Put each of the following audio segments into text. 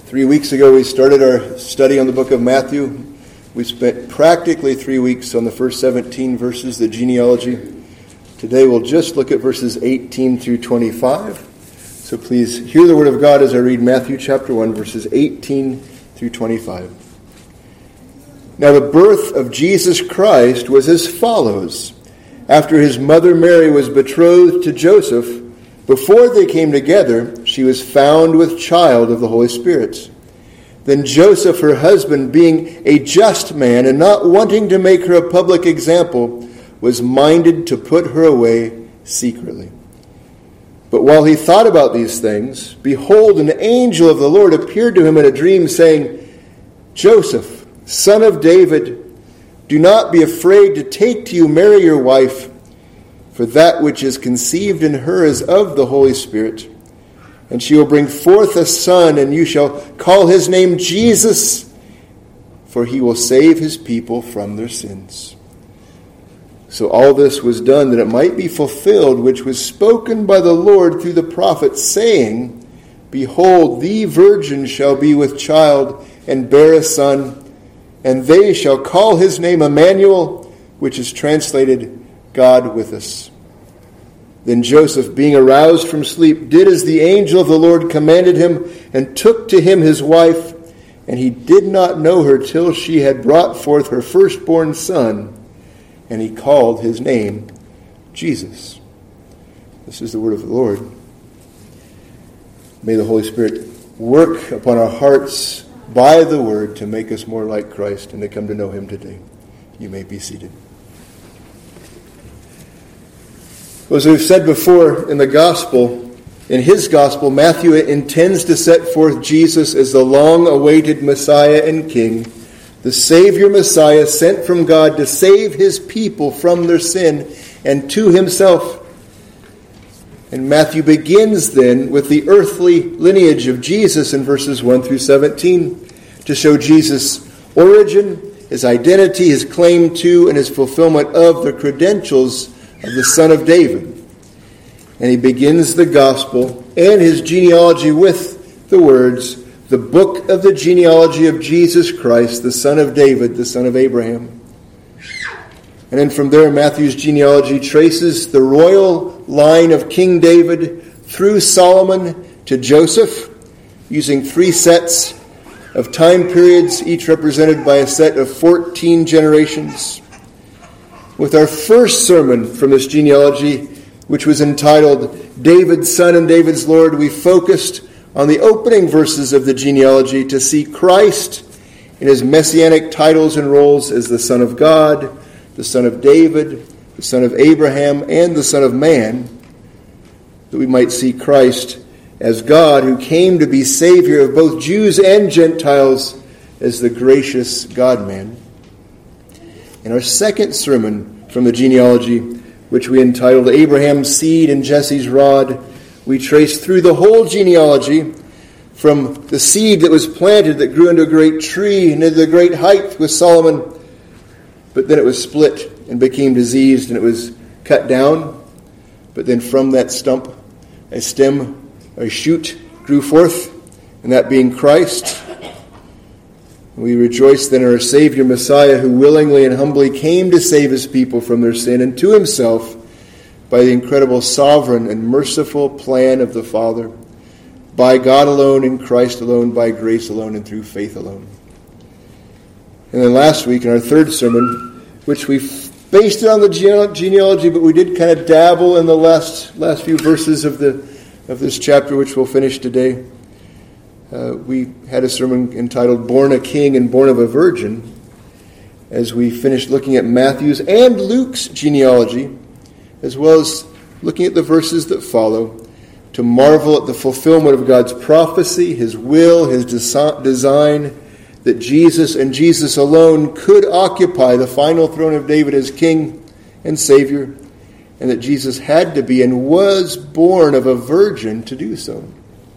3 weeks ago, we started our study on the book of Matthew. We spent practically 3 weeks on the first 17 verses, the genealogy. Today, we'll just look at verses 18 through 25. So please hear the word of God as I read Matthew chapter 1, verses 18 through 25. Now, the birth of Jesus Christ was as follows. After his mother Mary was betrothed to Joseph, before they came together, she was found with child of the Holy Spirit. Then Joseph, her husband, being a just man and not wanting to make her a public example, was minded to put her away secretly. But while he thought about these things, behold, an angel of the Lord appeared to him in a dream, saying, Joseph, son of David, do not be afraid to take to you Mary your wife, for that which is conceived in her is of the Holy Spirit. And she will bring forth a son, and you shall call his name Jesus, for he will save his people from their sins. So all this was done that it might be fulfilled, which was spoken by the Lord through the prophet, saying, Behold, the virgin shall be with child, and bear a son, and they shall call his name Emmanuel, which is translated God with us. Then Joseph, being aroused from sleep, did as the angel of the Lord commanded him, and took to him his wife, and he did not know her till she had brought forth her firstborn son, and he called his name Jesus. This is the word of the Lord. May the Holy Spirit work upon our hearts by the word to make us more like Christ and to come to know him today. You may be seated. As we've said before in the gospel, in his gospel, Matthew intends to set forth Jesus as the long-awaited Messiah and King, the Savior Messiah sent from God to save his people from their sin and to himself. And Matthew begins then with the earthly lineage of Jesus in verses 1 through 17 to show Jesus' origin, his identity, his claim to, and his fulfillment of the credentials of the Son of David. And he begins the gospel and his genealogy with the words, the book of the genealogy of Jesus Christ, the son of David, the son of Abraham. And then from there, Matthew's genealogy traces the royal line of King David through Solomon to Joseph, using 3 sets of time periods, each represented by a set of 14 generations. With our first sermon from this genealogy, which was entitled David's Son and David's Lord, we focused on the opening verses of the genealogy to see Christ in his messianic titles and roles as the Son of God, the Son of David, the Son of Abraham, and the Son of Man, that we might see Christ as God who came to be Savior of both Jews and Gentiles as the gracious God-man. In our second sermon from the genealogy, which we entitled Abraham's Seed and Jesse's Rod, we traced through the whole genealogy from the seed that was planted that grew into a great tree and into the great height with Solomon, but then it was split and became diseased and it was cut down. But then from that stump, a stem, a shoot grew forth, and that being Christ. We rejoice then in our Savior Messiah, who willingly and humbly came to save his people from their sin and to himself by the incredible sovereign and merciful plan of the Father, by God alone, in Christ alone, by grace alone, and through faith alone. And then last week in our third sermon, which we based it on the genealogy, but we did kind of dabble in the last few verses of this chapter, which we'll finish today. We had a sermon entitled Born a King and Born of a Virgin, as we finished looking at Matthew's and Luke's genealogy, as well as looking at the verses that follow, to marvel at the fulfillment of God's prophecy, his will, his design, that Jesus and Jesus alone could occupy the final throne of David as King and Savior, and that Jesus had to be and was born of a virgin to do so.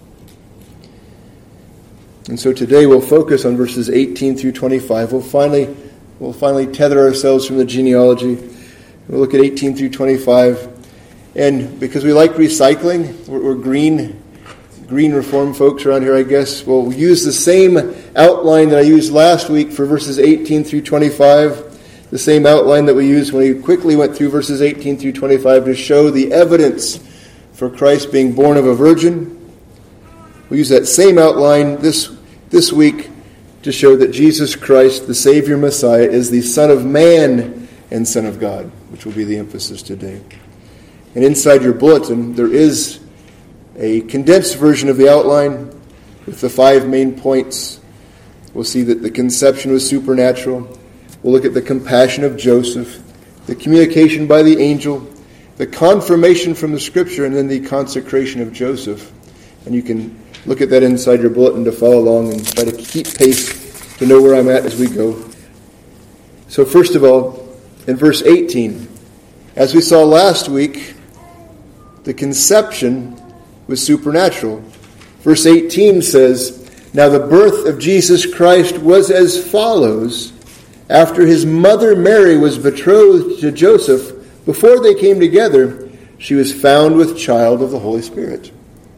And so today we'll focus on verses 18 through 25. We'll finally tether ourselves from the genealogy. We'll look at 18 through 25. And because we like recycling, we're green Green Reformed folks around here, I guess, will use the same outline that I used last week for verses 18 through 25, the same outline that we used when we quickly went through verses 18 through 25 to show the evidence for Christ being born of a virgin. We'll use that same outline this week to show that Jesus Christ, the Savior Messiah, is the Son of Man and Son of God, which will be the emphasis today. And inside your bulletin, there is a condensed version of the outline with the 5 main points. We'll see that the conception was supernatural. We'll look at the compassion of Joseph, the communication by the angel, the confirmation from the Scripture, and then the consecration of Joseph. And you can look at that inside your bulletin to follow along and try to keep pace to know where I'm at as we go. So first of all, in verse 18, as we saw last week, the conception was supernatural. Verse 18 says, "Now the birth of Jesus Christ was as follows. After his mother Mary was betrothed to Joseph, before they came together, she was found with child of the Holy Spirit."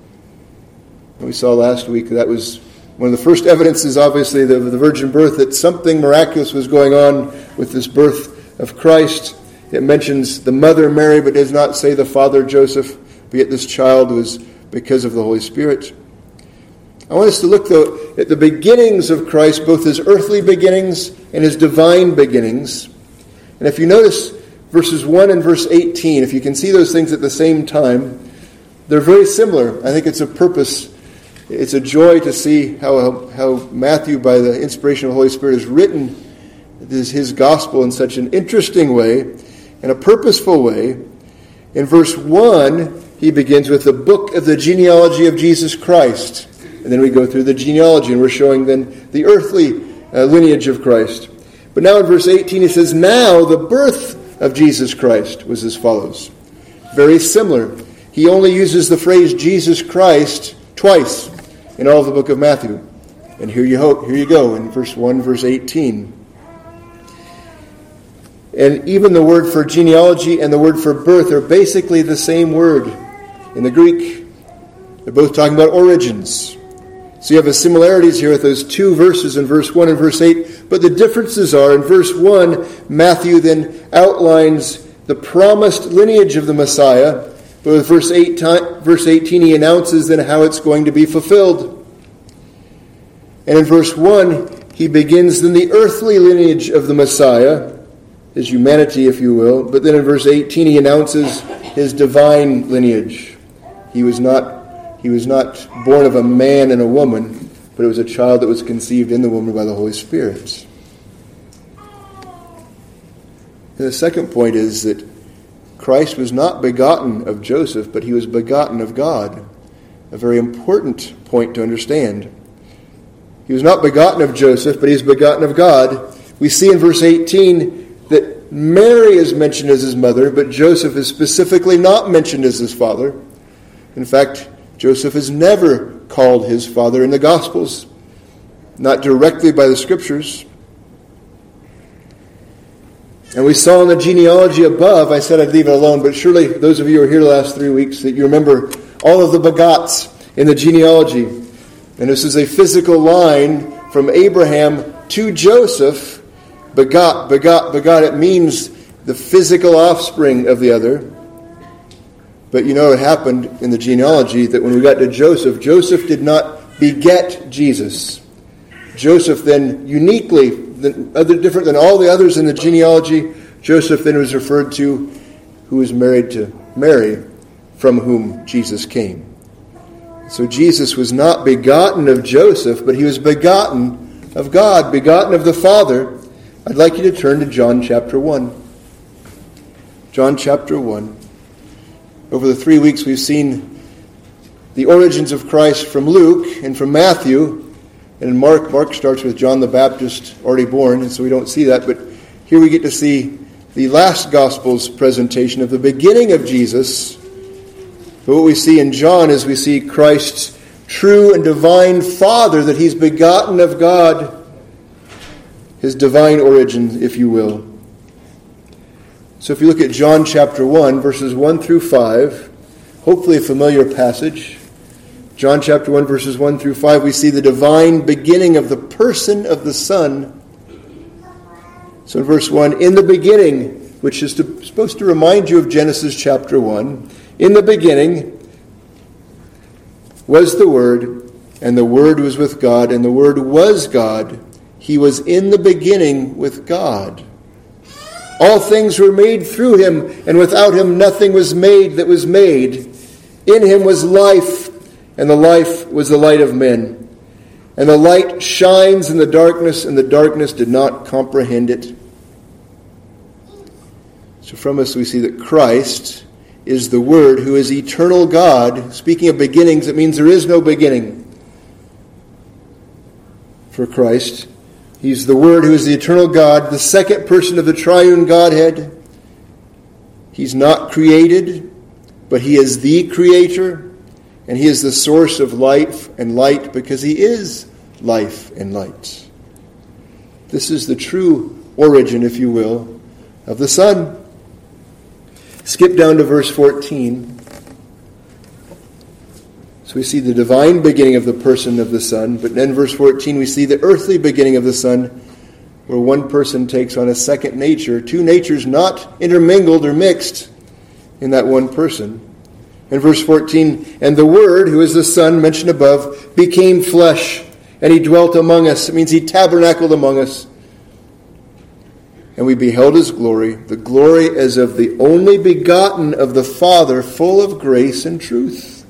And we saw last week that was one of the first evidences, obviously, of the virgin birth, that something miraculous was going on with this birth of Christ. It mentions the mother Mary, but does not say the father Joseph, but yet this child was because of the Holy Spirit. I want us to look, though, at the beginnings of Christ, both his earthly beginnings and his divine beginnings. And if you notice verses 1 and verse 18, if you can see those things at the same time, they're very similar. I think it's a purpose. It's a joy to see how Matthew, by the inspiration of the Holy Spirit, has written his gospel in such an interesting way, in a purposeful way. In verse 1, he begins with the book of the genealogy of Jesus Christ. And then we go through the genealogy, and we're showing then the earthly lineage of Christ. But now in verse 18, he says, "Now the birth of Jesus Christ was as follows." Very similar. He only uses the phrase Jesus Christ twice in all of the book of Matthew. And here you go in verse 1, verse 18. And even the word for genealogy and the word for birth are basically the same word in the Greek. They're both talking about origins. So you have the similarities here with those 2 verses in verse 1 and verse 8. But the differences are, in verse 1, Matthew then outlines the promised lineage of the Messiah. But with verse 18, he announces then how it's going to be fulfilled. And in verse 1, he begins then the earthly lineage of the Messiah, his humanity, if you will. But then in verse 18, he announces his divine lineage. He was not born of a man and a woman, but it was a child that was conceived in the woman by the Holy Spirit. And the second point is that Christ was not begotten of Joseph, but he was begotten of God. A very important point to understand. He was not begotten of Joseph, but he is begotten of God. We see in verse 18 that Mary is mentioned as his mother, but Joseph is specifically not mentioned as his father. In fact, Joseph is never called his father in the Gospels, not directly by the Scriptures. And we saw in the genealogy above, I said I'd leave it alone, but surely those of you who were here the last 3 weeks, that you remember all of the begots in the genealogy. And this is a physical line from Abraham to Joseph. Begot, begot, begot. It means the physical offspring of the other. But you know what happened in the genealogy, that when we got to Joseph, Joseph did not beget Jesus. Joseph then uniquely, different than all the others in the genealogy, Joseph then was referred to, who was married to Mary, from whom Jesus came. So Jesus was not begotten of Joseph, but he was begotten of God, begotten of the Father. I'd like you to turn to John chapter 1. John chapter 1. Over the 3 weeks we've seen the origins of Christ from Luke and from Matthew. And in Mark starts with John the Baptist already born, and so we don't see that. But here we get to see the last Gospel's presentation of the beginning of Jesus. But what we see in John is we see Christ's true and divine Father, that he's begotten of God, his divine origin, if you will. So if you look at John chapter 1, verses 1 through 5, hopefully a familiar passage. John chapter 1, verses 1 through 5, we see the divine beginning of the person of the Son. So in verse 1, in the beginning, which is supposed to remind you of Genesis chapter 1, in the beginning was the Word, and the Word was with God, and the Word was God. He was in the beginning with God. All things were made through him, and without him nothing was made that was made. In him was life, and the life was the light of men. And the light shines in the darkness, and the darkness did not comprehend it. So from us we see that Christ is the Word who is eternal God. Speaking of beginnings, it means there is no beginning for Christ. He's the Word who is the eternal God, the second person of the triune Godhead. He's not created, but he is the Creator, and he is the source of life and light because he is life and light. This is the true origin, if you will, of the Son. Skip down to verse 14. So we see the divine beginning of the person of the Son, but then in verse 14 we see the earthly beginning of the Son, where one person takes on a second nature, two natures not intermingled or mixed in that one person. In verse 14, and the Word, who is the Son mentioned above, became flesh, and he dwelt among us. It means he tabernacled among us. And we beheld his glory, the glory as of the only begotten of the Father, full of grace and truth.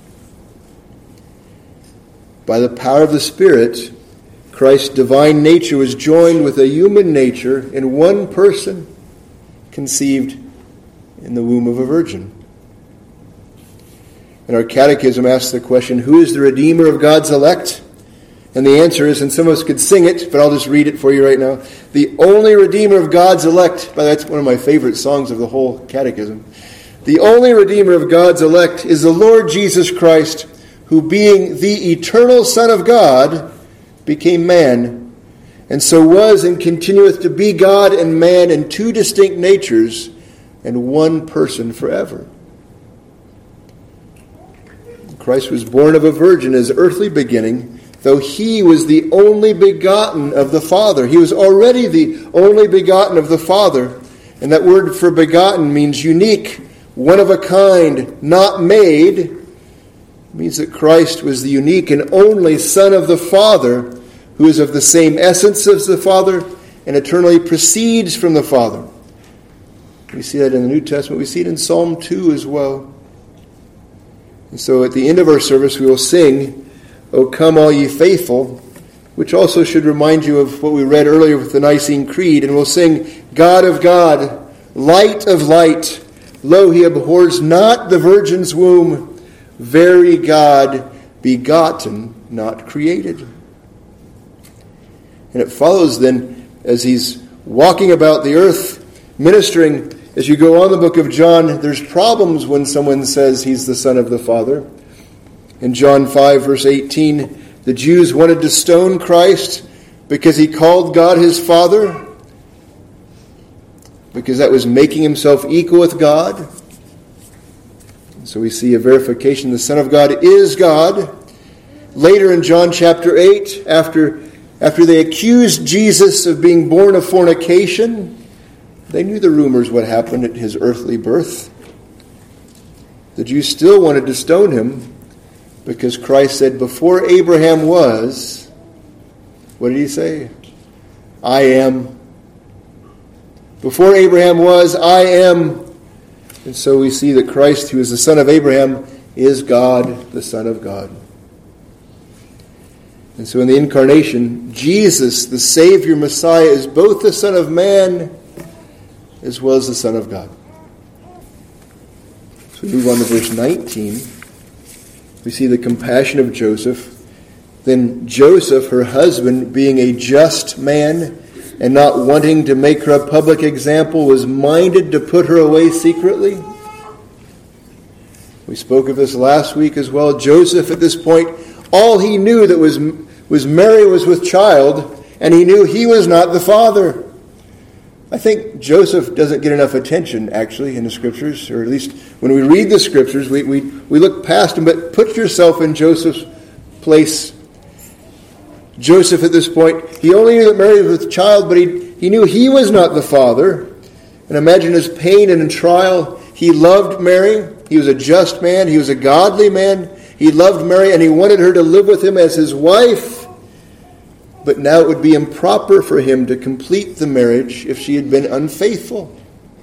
By the power of the Spirit, Christ's divine nature was joined with a human nature in one person, conceived in the womb of a virgin. And our catechism asks the question, who is the Redeemer of God's elect? And the answer is, and some of us could sing it, but I'll just read it for you right now. The only Redeemer of God's elect, that's one of my favorite songs of the whole catechism. The only Redeemer of God's elect is the Lord Jesus Christ, who being the eternal Son of God, became man, and so was and continueth to be God and man in two distinct natures and one person forever. Christ was born of a virgin as earthly beginning, though he was the only begotten of the Father. He was already the only begotten of the Father. And that word for begotten means unique, one of a kind, not made. It means that Christ was the unique and only Son of the Father, who is of the same essence as the Father and eternally proceeds from the Father. We see that in the New Testament. We see it in Psalm 2 as well. And so at the end of our service we will sing, O come all ye faithful, which also should remind you of what we read earlier with the Nicene Creed. And we'll sing, God of God, light of light, lo, he abhors not the virgin's womb, very God, begotten, not created. And it follows then, as he's walking about the earth, ministering, as you go on the book of John, there's problems when someone says he's the Son of the Father. In John 5, verse 18, the Jews wanted to stone Christ because he called God his Father, because that was making himself equal with God. So we see a verification the Son of God is God. Later in John chapter 8, after they accused Jesus of being born of fornication, they knew the rumors what happened at his earthly birth. The Jews still wanted to stone him because Christ said, before Abraham was, what did he say? I am. Before Abraham was, I am. And so we see that Christ, who is the son of Abraham, is God, the Son of God. And so in the incarnation, Jesus, the Savior Messiah, is both the Son of Man as well as the Son of God. So we move on to verse 19. We see the compassion of Joseph. Then Joseph, her husband, being a just man and not wanting to make her a public example, was minded to put her away secretly. We spoke of this last week as well. Joseph, at this point, all he knew that was Mary was with child, and he knew he was not the father. I think Joseph doesn't get enough attention, actually, in the Scriptures, or at least when we read the Scriptures, we look past him, but put yourself in Joseph's place. Joseph, at this point, he only knew that Mary was with child, but he knew he was not the father. And imagine his pain and trial. He loved Mary. He was a just man. He was a godly man. He loved Mary, and he wanted her to live with him as his wife. But now it would be improper for him to complete the marriage if she had been unfaithful.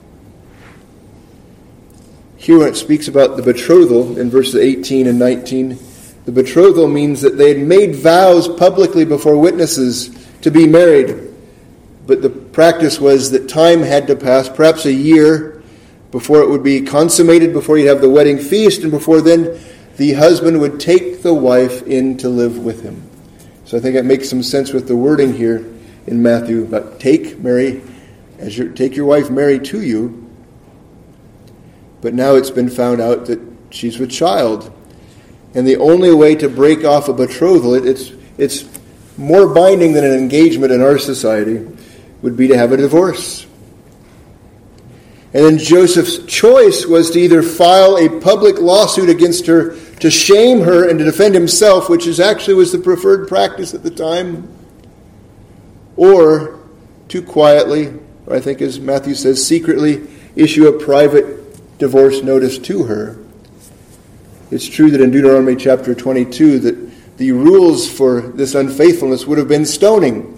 Here when it speaks about the betrothal in verses 18 and 19, the betrothal means that they had made vows publicly before witnesses to be married. But the practice was that time had to pass, perhaps a year, before it would be consummated, before you'd have the wedding feast, and before then the husband would take the wife in to live with him. So I think that makes some sense with the wording here in Matthew about take your wife Mary to you. But now it's been found out that she's with child. And the only way to break off a betrothal, it's more binding than an engagement in our society, would be to have a divorce. And then Joseph's choice was to either file a public lawsuit against her to shame her and to defend himself, which actually was the preferred practice at the time, or to quietly, or I think as Matthew says, secretly issue a private divorce notice to her. It's true that in Deuteronomy chapter 22 that the rules for this unfaithfulness would have been stoning.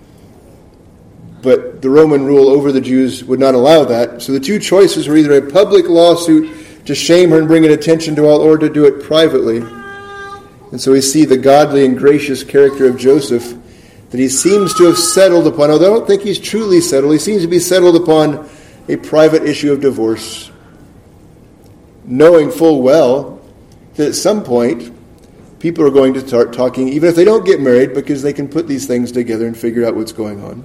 But the Roman rule over the Jews would not allow that. So the two choices were either a public lawsuit to shame her and bring it attention to all, or to do it privately. And so we see the godly and gracious character of Joseph, that he seems to have settled upon, although I don't think he's truly settled, he seems to be settled upon a private issue of divorce, knowing full well that at some point people are going to start talking, even if they don't get married, because they can put these things together and figure out what's going on.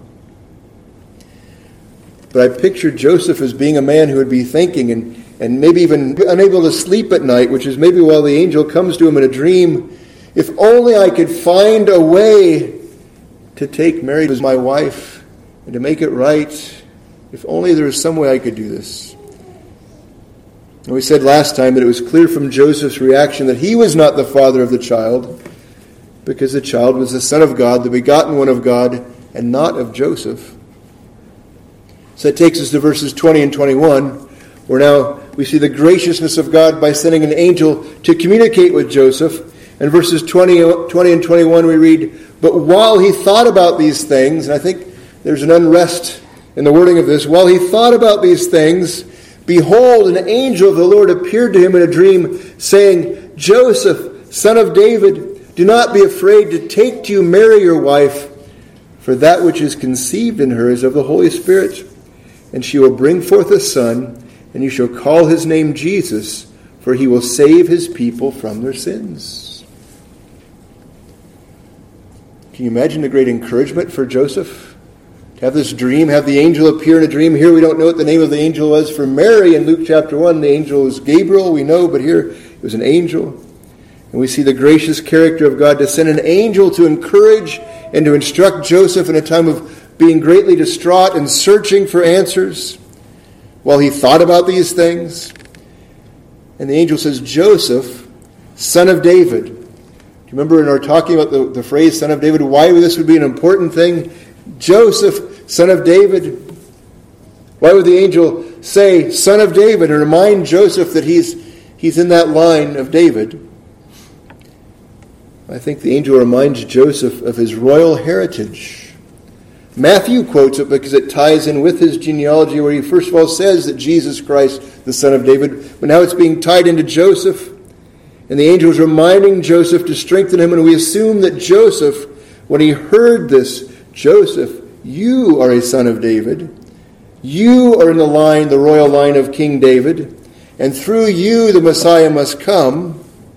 But I pictured Joseph as being a man who would be thinking and maybe even unable to sleep at night, which is maybe while the angel comes to him in a dream, if only I could find a way to take Mary as my wife and to make it right. If only there was some way I could do this. And we said last time that it was clear from Joseph's reaction that he was not the father of the child, because the child was the Son of God, the begotten one of God, and not of Joseph. So that takes us to verses 20 and 21, where now we see the graciousness of God by sending an angel to communicate with Joseph. In verses 20 and 21 we read, "But while he thought about these things," and I think there's an unrest in the wording of this, "while he thought about these things, behold, an angel of the Lord appeared to him in a dream, saying, 'Joseph, son of David, do not be afraid to take to you Mary your wife, for that which is conceived in her is of the Holy Spirit. And she will bring forth a son, and you shall call his name Jesus, for he will save his people from their sins.'" Can you imagine the great encouragement for Joseph? To have this dream, have the angel appear in a dream. Here we don't know what the name of the angel was. For Mary in Luke chapter 1, the angel was Gabriel, we know, but here it was an angel. And we see the gracious character of God to send an angel to encourage and to instruct Joseph in a time of being greatly distraught and searching for answers while he thought about these things. And the angel says, "Joseph, son of David." Do you remember in our talking about the phrase son of David, why this would be an important thing? Joseph, son of David. Why would the angel say son of David and remind Joseph that he's in that line of David? I think the angel reminds Joseph of his royal heritage. Matthew quotes it because it ties in with his genealogy, where he first of all says that Jesus Christ, the son of David, but now it's being tied into Joseph. And the angel is reminding Joseph to strengthen him, and we assume that Joseph, when he heard this, "Joseph, you are a son of David. You are in the royal line of King David, and through you the Messiah must come."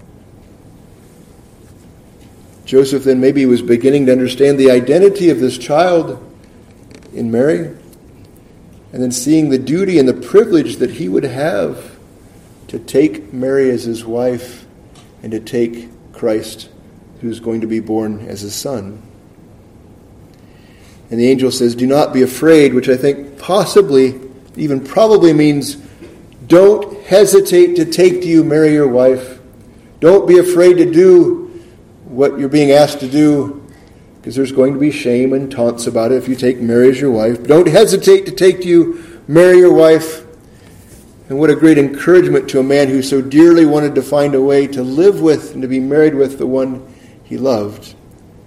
Joseph then maybe was beginning to understand the identity of this child in Mary, and then seeing the duty and the privilege that he would have to take Mary as his wife and to take Christ, who is going to be born as a son. And the angel says, do not be afraid, which I think possibly, even probably means, don't hesitate to take to you Mary, your wife. Don't be afraid to do what you're being asked to do, because there's going to be shame and taunts about it if you take Mary as your wife. Don't hesitate to take to you Mary, your wife. And what a great encouragement to a man who so dearly wanted to find a way to live with and to be married with the one he loved.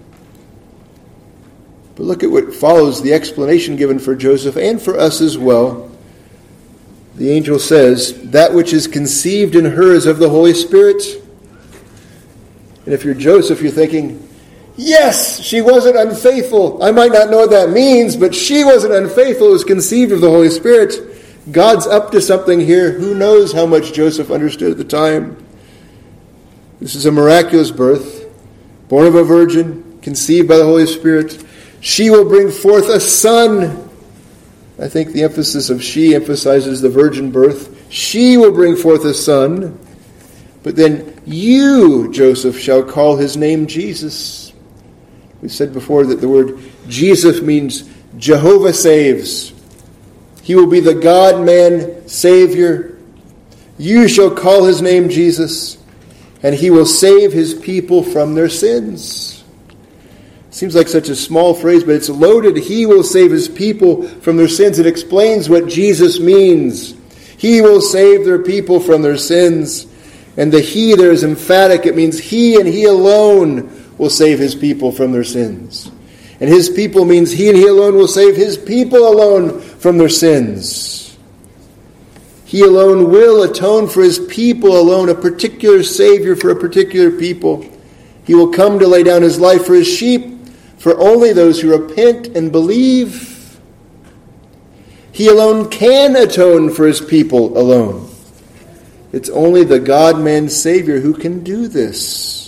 But look at what follows, the explanation given for Joseph and for us as well. The angel says, that which is conceived in her is of the Holy Spirit. And if you're Joseph, you're thinking, yes, she wasn't unfaithful. I might not know what that means, but she wasn't unfaithful. It was conceived of the Holy Spirit. God's up to something here. Who knows how much Joseph understood at the time? This is a miraculous birth, born of a virgin, conceived by the Holy Spirit. She will bring forth a son. I think the emphasis of she emphasizes the virgin birth. She will bring forth a son. But then you, Joseph, shall call his name Jesus. We said before that the word Jesus means Jehovah saves. He will be the God-man Savior. You shall call his name Jesus, and he will save his people from their sins. Seems like such a small phrase, but it's loaded. He will save his people from their sins. It explains what Jesus means. He will save their people from their sins. And the he there is emphatic. It means he and he alone will save his people from their sins. And his people means he and he alone will save his people alone from their sins. He alone will atone for his people alone, a particular Savior for a particular people. He will come to lay down his life for his sheep, for only those who repent and believe. He alone can atone for his people alone. It's only the God-man Savior who can do this.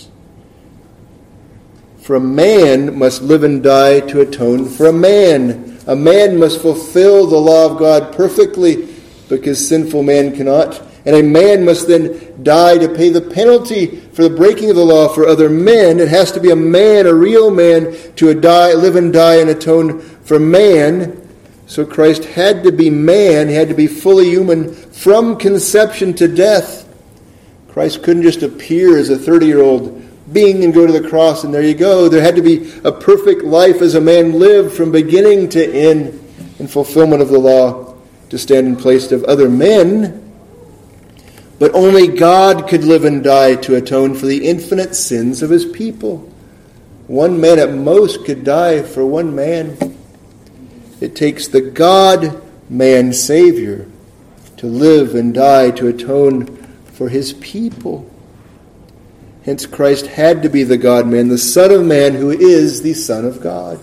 For a man must live and die to atone for a man. A man must fulfill the law of God perfectly, because sinful man cannot. And a man must then die to pay the penalty for the breaking of the law for other men. It has to be a man, a real man, to live and die and atone for man. So Christ had to be man. He had to be fully human from conception to death. Christ couldn't just appear as a 30-year-old being and go to the cross and there you go. There had to be a perfect life as a man lived from beginning to end in fulfillment of the law to stand in place of other men. But only God could live and die to atone for the infinite sins of his people. One man at most could die for one man. It takes the God-man Savior to live and die to atone for his people. Hence Christ had to be the God-man, the Son of Man who is the Son of God.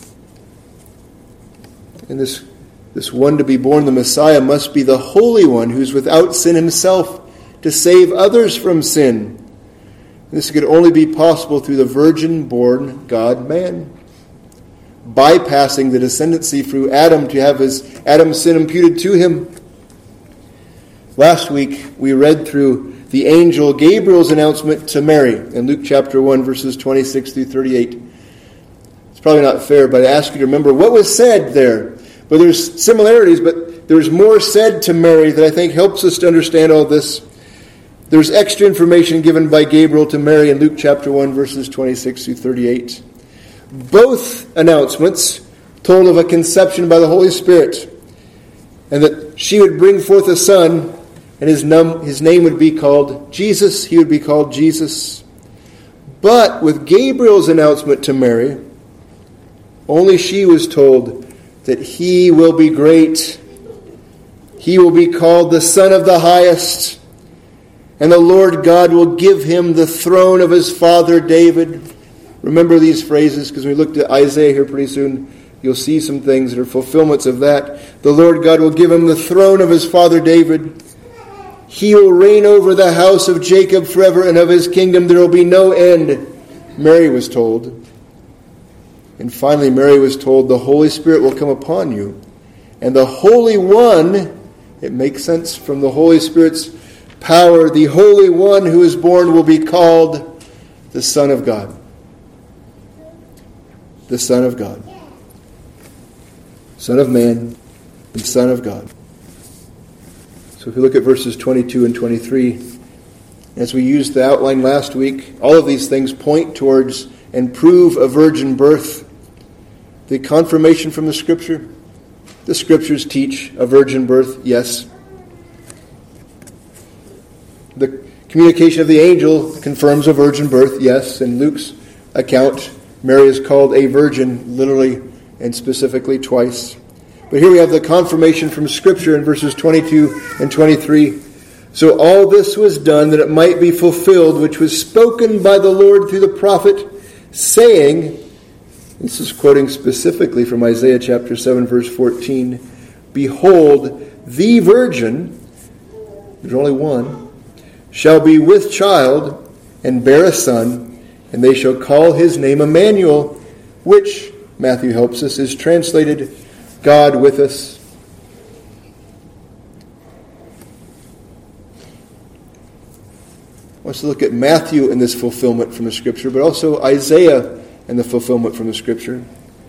And this one to be born, the Messiah, must be the Holy One who's without sin himself to save others from sin. This could only be possible through the virgin-born God-man, bypassing the descendancy through Adam to have Adam's sin imputed to him. Last week we read through the angel Gabriel's announcement to Mary in Luke chapter 1, verses 26 through 38. It's probably not fair, but I ask you to remember what was said there. But there's similarities, but there's more said to Mary that I think helps us to understand all this. There's extra information given by Gabriel to Mary in Luke chapter 1, verses 26 through 38. Both announcements told of a conception by the Holy Spirit, and that she would bring forth a son, and his name would be called Jesus. He would be called Jesus. But with Gabriel's announcement to Mary, only she was told that he will be great. He will be called the Son of the Highest. And the Lord God will give him the throne of his father David. Remember these phrases, because when we look at Isaiah here pretty soon, you'll see some things that are fulfillments of that. The Lord God will give him the throne of his father David. He will reign over the house of Jacob forever, and of his kingdom there will be no end. Mary was told. And finally Mary was told the Holy Spirit will come upon you. And the Holy One, it makes sense from the Holy Spirit's power, the Holy One who is born will be called the Son of God. The Son of God. Son of Man, and Son of God. So if we look at verses 22 and 23, as we used the outline last week, all of these things point towards and prove a virgin birth. The confirmation from the Scripture. The Scriptures teach a virgin birth, yes. The communication of the angel confirms a virgin birth, yes. In Luke's account, Mary is called a virgin, literally and specifically twice. But here we have the confirmation from Scripture in verses 22 and 23. So all this was done that it might be fulfilled, which was spoken by the Lord through the prophet, saying, this is quoting specifically from Isaiah chapter 7, verse 14, Behold, the virgin, there's only one, shall be with child and bear a son, and they shall call his name Emmanuel, which, Matthew helps us, is translated God with us. I want us to look at Matthew and this fulfillment from the Scripture, but also Isaiah and the fulfillment from the Scripture.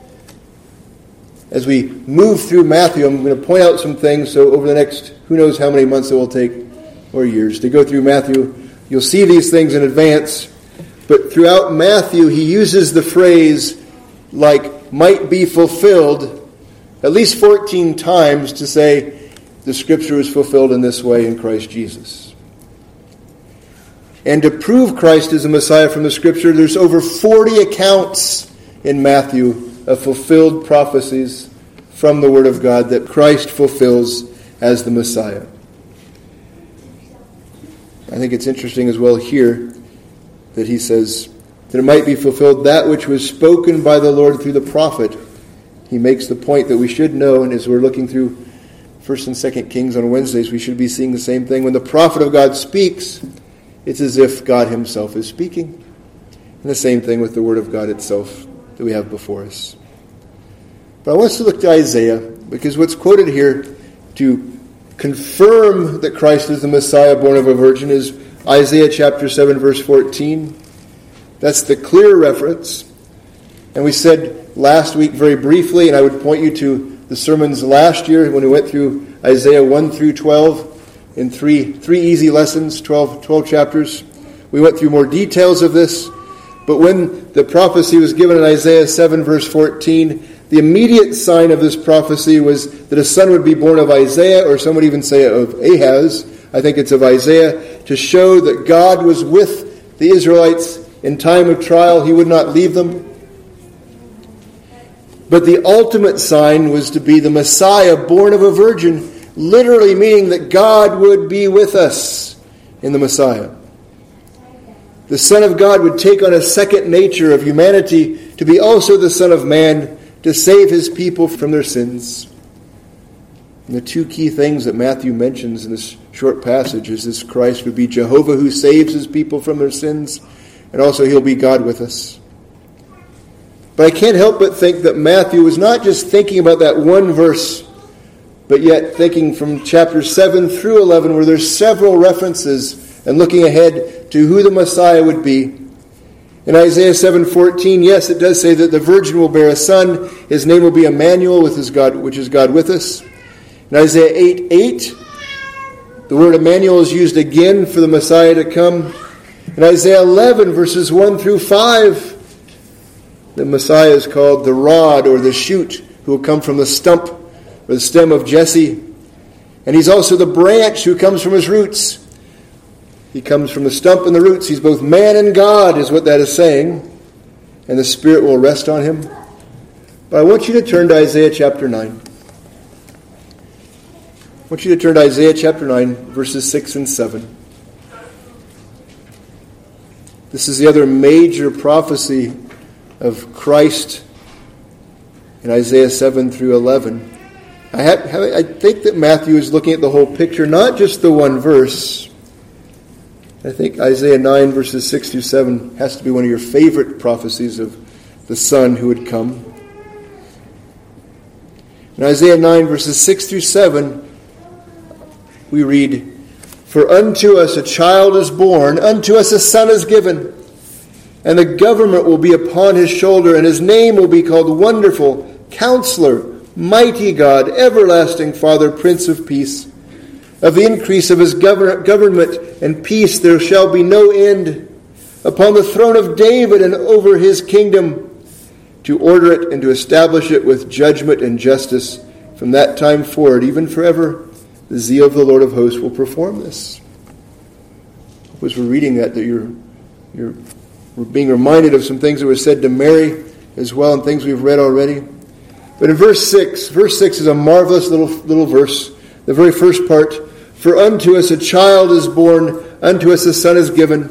As we move through Matthew, I'm going to point out some things, so over the next, who knows how many months it will take, or years, to go through Matthew. You'll see these things in advance, but throughout Matthew, he uses the phrase, like, might be fulfilled, at least 14 times to say the Scripture is fulfilled in this way in Christ Jesus. And to prove Christ is the Messiah from the Scripture, there's over 40 accounts in Matthew of fulfilled prophecies from the Word of God that Christ fulfills as the Messiah. I think it's interesting as well here that he says that it might be fulfilled that which was spoken by the Lord through the prophet. He makes the point that we should know, and as we're looking through 1st and 2nd Kings on Wednesdays, we should be seeing the same thing. When the prophet of God speaks, it's as if God himself is speaking. And the same thing with the Word of God itself that we have before us. But I want us to look to Isaiah, because what's quoted here to confirm that Christ is the Messiah born of a virgin is Isaiah chapter 7, verse 14. That's the clear reference. And we said last week very briefly, and I would point you to the sermons last year when we went through Isaiah 1 through 12, in three easy lessons, 12 chapters. We went through more details of this. But when the prophecy was given in Isaiah 7, verse 14, the immediate sign of this prophecy was that a son would be born of Isaiah, or some would even say of Ahaz. I think it's of Isaiah, to show that God was with the Israelites in time of trial. He would not leave them. But the ultimate sign was to be the Messiah born of a virgin, literally meaning that God would be with us in the Messiah. The Son of God would take on a second nature of humanity to be also the Son of Man, to save his people from their sins. And the two key things that Matthew mentions in this short passage is this: Christ would be Jehovah who saves his people from their sins, and also he'll be God with us. But I can't help but think that Matthew was not just thinking about that one verse, but yet thinking from chapter 7 through 11, where there's several references and looking ahead to who the Messiah would be. In Isaiah 7:14, yes, it does say that the virgin will bear a son. His name will be Emmanuel, which is God with us. In Isaiah 8:8, the word Emmanuel is used again for the Messiah to come. In Isaiah 11, verses 1 through 5, the Messiah is called the rod or the shoot, who will come from the stump or the stem of Jesse. And he's also the branch who comes from his roots. He comes from the stump and the roots. He's both man and God, is what that is saying. And the Spirit will rest on him. But I want you to turn to Isaiah chapter 9. I want you to turn to Isaiah chapter 9, verses 6 and 7. This is the other major prophecy of Christ in Isaiah 7 through 11. I think that Matthew is looking at the whole picture, not just the one verse. I think Isaiah 9 verses 6 through 7 has to be one of your favorite prophecies of the Son who would come. In Isaiah 9 verses 6 through 7, we read, For unto us a child is born, unto us a son is given, and the government will be upon his shoulder, and his name will be called Wonderful, Counselor, mighty God, everlasting Father, Prince of Peace. Of the increase of his government and peace there shall be no end, upon the throne of David and over his kingdom, to order it and to establish it with judgment and justice from that time forward, even forever. The zeal of the Lord of hosts will perform this. As we're reading that we're being reminded of some things that were said to Mary as well, and things we've read already. But in verse 6 is a marvelous little verse. The very first part, for unto us a child is born, unto us a son is given.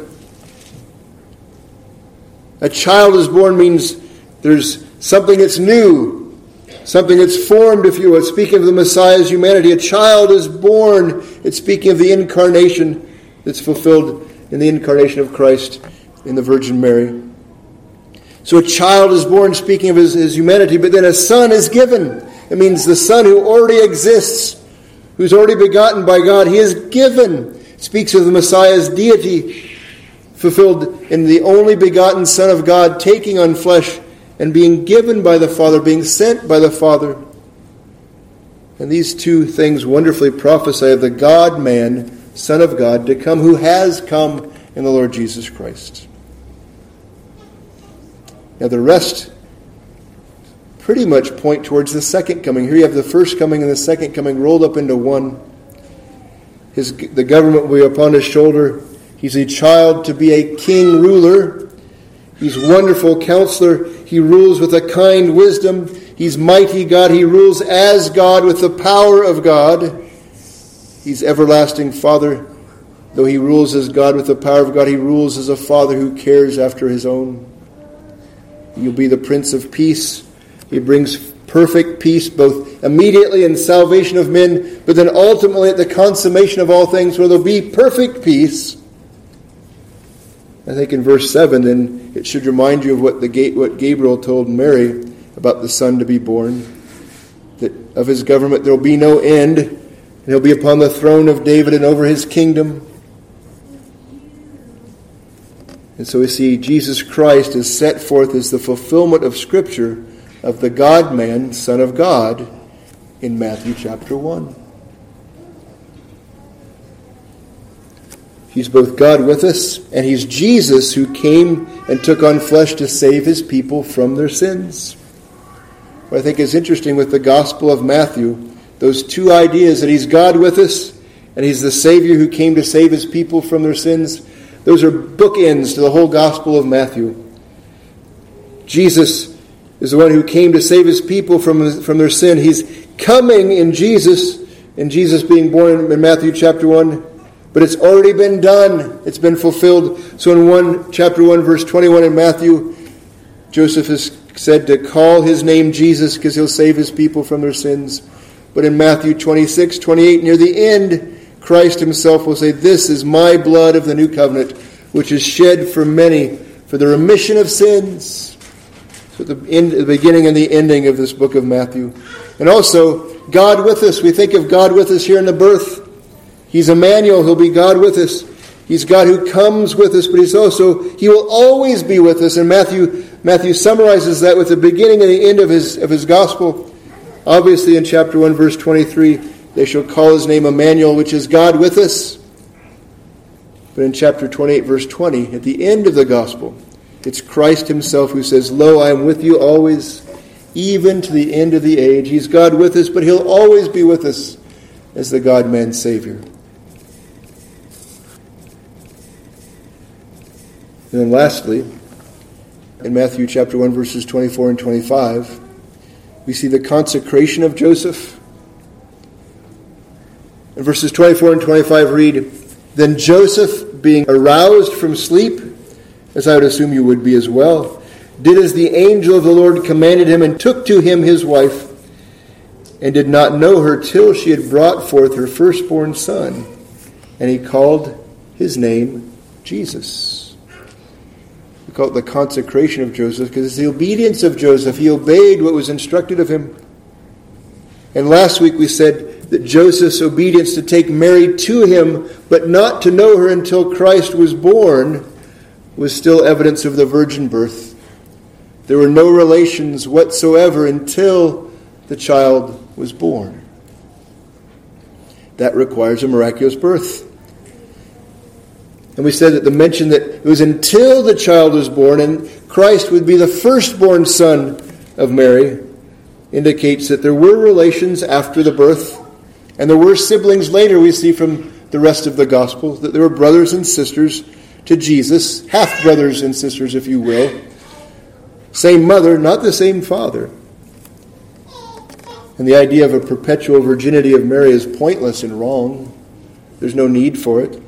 A child is born means there's something that's new, something that's formed, if you will. It's speaking of the Messiah's humanity. A child is born. It's speaking of the incarnation that's fulfilled in the incarnation of Christ in the Virgin Mary. So a child is born, speaking of his humanity, but then a son is given. It means the son who already exists, who's already begotten by God, he is given. It speaks of the Messiah's deity, fulfilled in the only begotten Son of God, taking on flesh and being given by the Father, being sent by the Father. And these two things wonderfully prophesy of the God-man, Son of God, to come, who has come in the Lord Jesus Christ. Now the rest pretty much point towards the second coming. Here you have the first coming and the second coming rolled up into one. The government will be upon his shoulder. He's a child to be a king ruler. He's wonderful counselor. He rules with a kind wisdom. He's mighty God. He rules as God with the power of God. He's everlasting Father. Though he rules as God with the power of God, he rules as a Father who cares after his own. You'll be the Prince of Peace. He brings perfect peace, both immediately in salvation of men, but then ultimately at the consummation of all things, where there'll be perfect peace. I think in verse 7, then, it should remind you of what Gabriel told Mary about the Son to be born. That of his government there will be no end, and he'll be upon the throne of David and over his kingdom. And so we see Jesus Christ is set forth as the fulfillment of Scripture of the God-man, Son of God, in Matthew chapter 1. He's both God with us, and he's Jesus who came and took on flesh to save his people from their sins. What I think is interesting with the Gospel of Matthew, those two ideas, that he's God with us, and he's the Savior who came to save his people from their sins, those are bookends to the whole Gospel of Matthew. Jesus is the one who came to save his people from their sin. He's coming in Jesus being born in Matthew chapter 1, but it's already been done. It's been fulfilled. So in chapter 1, verse 21 in Matthew, Joseph is said to call his name Jesus because he'll save his people from their sins. But in Matthew 26, 28, near the end, Christ himself will say, "This is my blood of the new covenant, which is shed for many for the remission of sins." So the beginning and the ending of this book of Matthew. And also, God with us. We think of God with us here in the birth. He's Emmanuel. He'll be God with us. He's God who comes with us, but he will always be with us. And Matthew summarizes that with the beginning and the end of his gospel. Obviously in chapter 1, verse 23, they shall call his name Emmanuel, which is God with us. But in chapter 28, verse 20, at the end of the gospel, it's Christ himself who says, "Lo, I am with you always, even to the end of the age." He's God with us, but he'll always be with us as the God-man Savior. And then lastly, in Matthew chapter 1, verses 24 and 25, we see the consecration of Joseph. In verses 24 and 25 read, "Then Joseph, being aroused from sleep," as I would assume you would be as well, "did as the angel of the Lord commanded him, and took to him his wife, and did not know her till she had brought forth her firstborn son. And he called his name Jesus." We call it the consecration of Joseph because it's the obedience of Joseph. He obeyed what was instructed of him. And last week we said that Joseph's obedience to take Mary to him, but not to know her until Christ was born, was still evidence of the virgin birth. There were no relations whatsoever until the child was born. That requires a miraculous birth. And we said that the mention that it was until the child was born and Christ would be the firstborn son of Mary indicates that there were relations after the birth, and there were siblings later, we see from the rest of the Gospels, that there were brothers and sisters to Jesus, half-brothers and sisters, if you will. Same mother, not the same father. And the idea of a perpetual virginity of Mary is pointless and wrong. There's no need for it.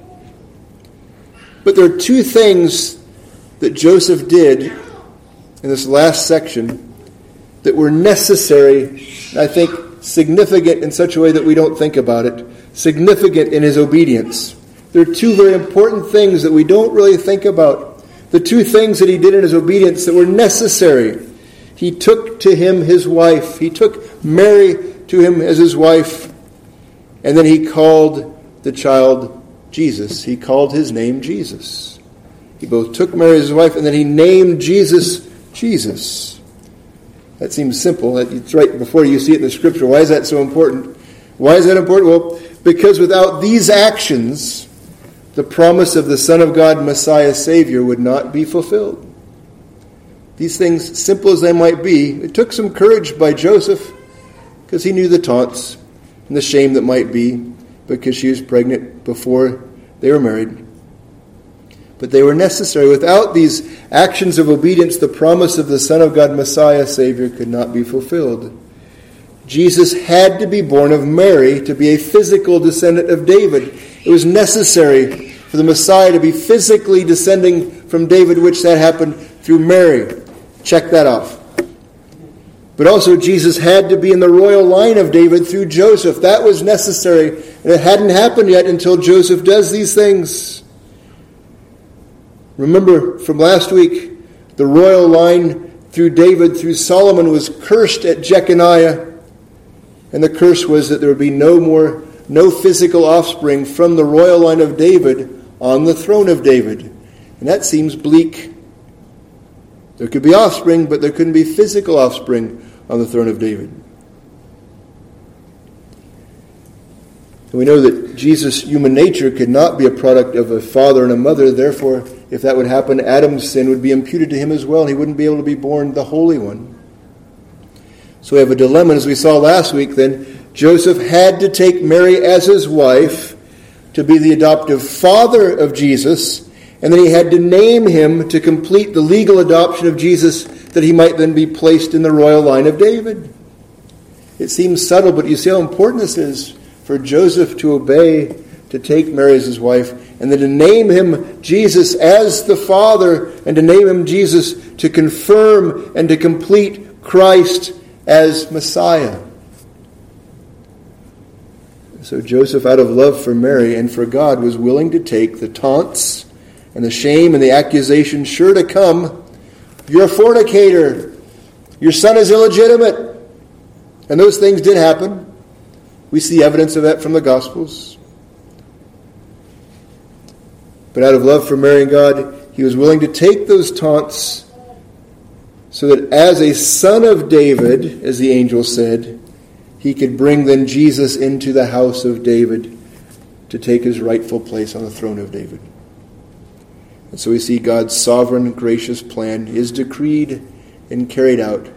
But there are two things that Joseph did in this last section that were necessary, I think significant in such a way that we don't think about it, significant in his obedience. There are two very important things that we don't really think about. The two things that he did in his obedience that were necessary. He took to him his wife. He took Mary to him as his wife. And then he called the child Jesus. He called his name Jesus. He both took Mary as his wife and then he named Jesus, Jesus. That seems simple. It's right before you see it in the Scripture. Why is that so important? Why is that important? Well, because without these actions, the promise of the Son of God, Messiah, Savior, would not be fulfilled. These things, simple as they might be, it took some courage by Joseph because he knew the taunts and the shame that might be because she was pregnant before they were married. But they were necessary. Without these actions of obedience, the promise of the Son of God, Messiah, Savior, could not be fulfilled. Jesus had to be born of Mary to be a physical descendant of David. It was necessary for the Messiah to be physically descending from David, which that happened through Mary. Check that off. But also Jesus had to be in the royal line of David through Joseph. That was necessary. And it hadn't happened yet until Joseph does these things. Remember from last week, the royal line through David, through Solomon, was cursed at Jeconiah. And the curse was that there would be no physical offspring from the royal line of David on the throne of David. And that seems bleak. There could be offspring, but there couldn't be physical offspring on the throne of David. And we know that Jesus' human nature could not be a product of a father and a mother. Therefore, if that would happen, Adam's sin would be imputed to him as well. He wouldn't be able to be born the Holy One. So we have a dilemma. As we saw last week, then, Joseph had to take Mary as his wife to be the adoptive father of Jesus, and then he had to name him to complete the legal adoption of Jesus that he might then be placed in the royal line of David. It seems subtle, but you see how important this is for Joseph to obey, to take Mary as his wife, and then to name him Jesus as the Father, and to name him Jesus to confirm and to complete Christ as Messiah. So Joseph, out of love for Mary and for God, was willing to take the taunts and the shame and the accusation sure to come. You're a fornicator. Your son is illegitimate. And those things did happen. We see evidence of that from the Gospels. But out of love for Mary and God, he was willing to take those taunts so that as a son of David, as the angel said, he could bring then Jesus into the house of David to take his rightful place on the throne of David. And so we see God's sovereign, gracious plan is decreed and carried out.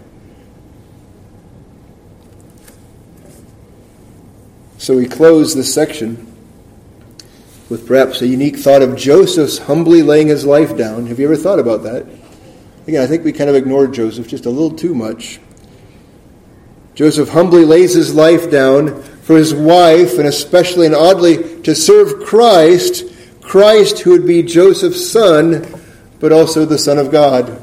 So we close this section with perhaps a unique thought of Joseph's humbly laying his life down. Have you ever thought about that? Again, I think we kind of ignored Joseph just a little too much. Joseph humbly lays his life down for his wife, and especially and oddly to serve Christ who would be Joseph's son, but also the Son of God.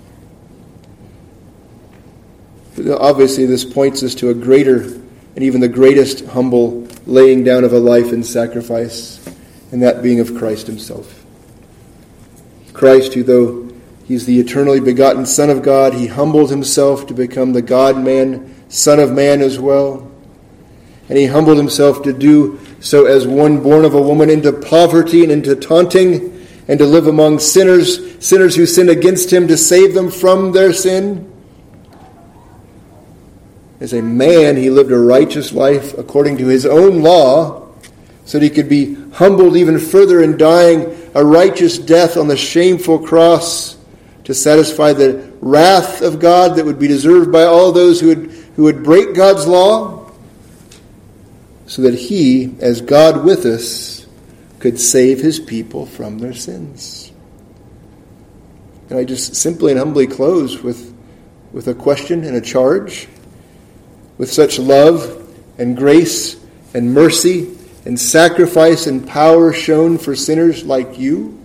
Obviously, this points us to a greater and even the greatest humble laying down of a life in sacrifice, and that being of Christ himself. Christ, who though he's the eternally begotten Son of God, he humbled himself to become the God-man, Son of Man as well. And he humbled himself to do so as one born of a woman into poverty and into taunting, and to live among sinners who sin against him, to save them from their sin. As a man, he lived a righteous life according to his own law, so that he could be humbled even further in dying a righteous death on the shameful cross to satisfy the wrath of God that would be deserved by all those who would break God's law, so that he, as God with us, could save his people from their sins. And I just simply and humbly close with a question and a charge. With such love and grace and mercy and sacrifice and power shown for sinners like you,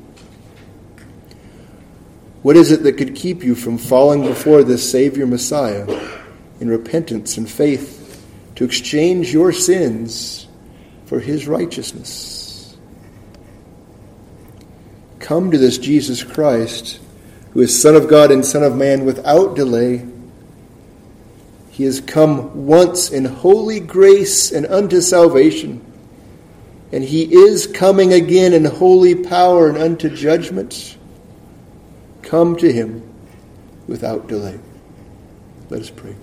what is it that could keep you from falling before this Savior Messiah in repentance and faith to exchange your sins for his righteousness? Come to this Jesus Christ, who is Son of God and Son of Man, without delay. He has come once in holy grace and unto salvation, and he is coming again in holy power and unto judgment. Come to him without delay. Let us pray.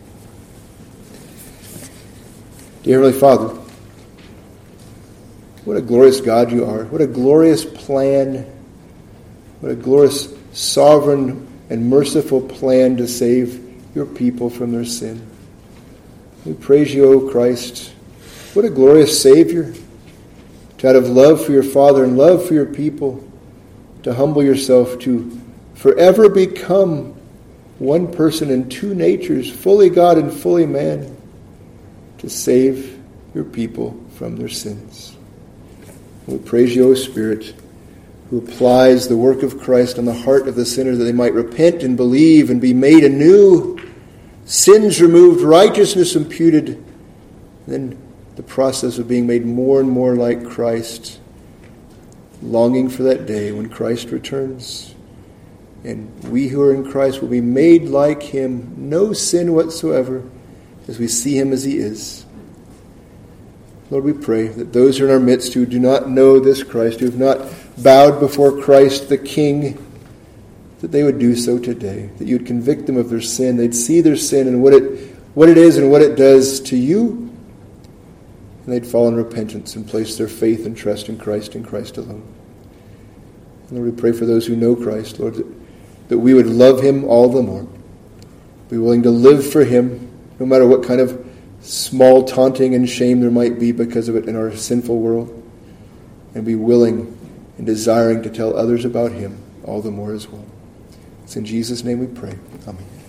Dear Heavenly Father, what a glorious God you are. What a glorious plan. What a glorious sovereign and merciful plan to save your people from their sin. We praise you, O Christ. What a glorious Savior, to out of love for your Father and love for your people, to humble yourself, to forever become one person in two natures, fully God and fully man, to save your people from their sins. We praise you, O Spirit, who applies the work of Christ on the heart of the sinner that they might repent and believe and be made anew, sins removed, righteousness imputed, then the process of being made more and more like Christ, longing for that day when Christ returns. And we who are in Christ will be made like him, no sin whatsoever, as we see him as he is. Lord, we pray that those who are in our midst who do not know this Christ, who have not bowed before Christ the King, that they would do so today, that you would convict them of their sin. They'd see their sin and what it is and what it does to you, and they'd fall in repentance and place their faith and trust in Christ and Christ alone. And Lord, we pray for those who know Christ, Lord, that we would love him all the more, be willing to live for him, no matter what kind of small taunting and shame there might be because of it in our sinful world, and be willing and desiring to tell others about him all the more as well. It's in Jesus' name we pray. Amen.